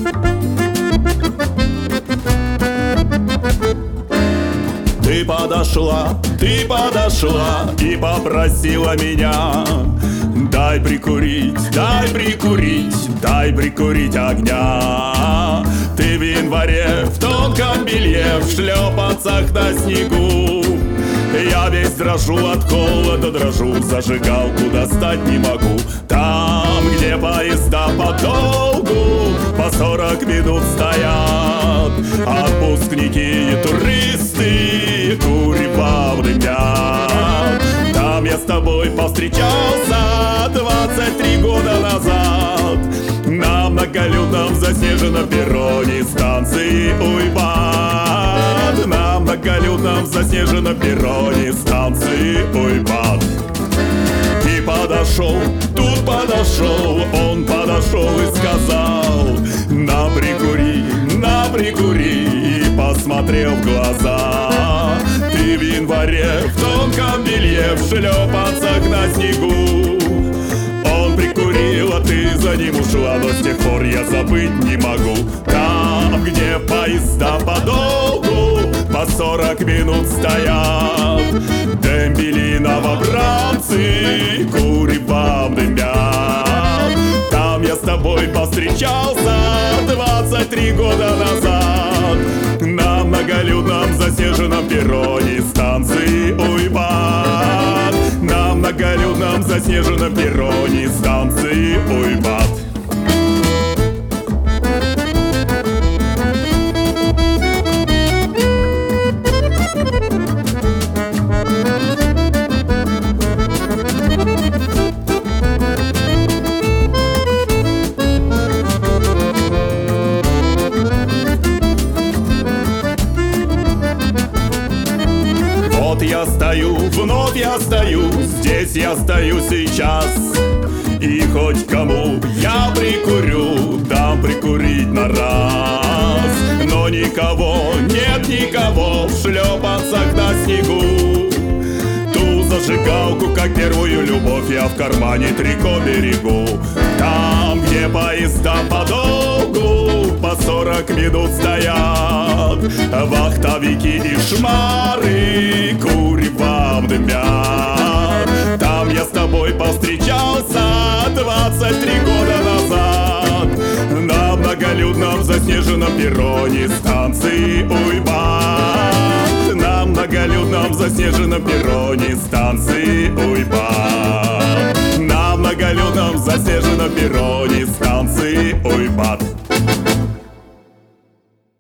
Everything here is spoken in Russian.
Ты подошла и попросила меня: дай прикурить, дай прикурить, дай прикурить огня. Ты в январе в тонком белье, в шлепанцах на снегу. Я весь дрожу от холода, дрожу, зажигалку достать не могу. Там, где поезда подолгу по 40 минут стоят, отпускники и туристы куревом дымят. Там я с тобой повстречался 23 года назад на многолюдном заснеженном перроне станции Уйбат. На многолюдном заснеженном перроне станции Уйбат. И подошел, тут подошел, он подошел и сказал: на прикури, и посмотрел в глаза. Ты в январе в тонком белье, в шлепанцах на снегу. Он прикурил, а ты за ним ушла, но с тех пор я забыть не могу. Там, где поезда подолгу по 40 минут стоят, дембели новобранцы куревом дымят. Там я с тобой повстречался 23 года назад на многолюдном заснеженном перроне станции Уйбат. На многолюдном заснеженном перроне станции Уйбат. Вновь я стою, здесь я стою сейчас. И хоть кому я прикурю, дам прикурить на раз. Но никого, нет никого в шлепанцах на снегу. Ту зажигалку, как первую любовь, я в кармане трико берегу. Там, где поезда подолгу по 40 минут стоят, вахтовики и шмары куревом дымят. Там я с тобой повстречался 23 года назад на многолюдном заснеженном перроне станции Уйбат. На многолюдном заснеженном перроне станции Уйбат. На многолюдном заснеженном перроне станции Уйбат.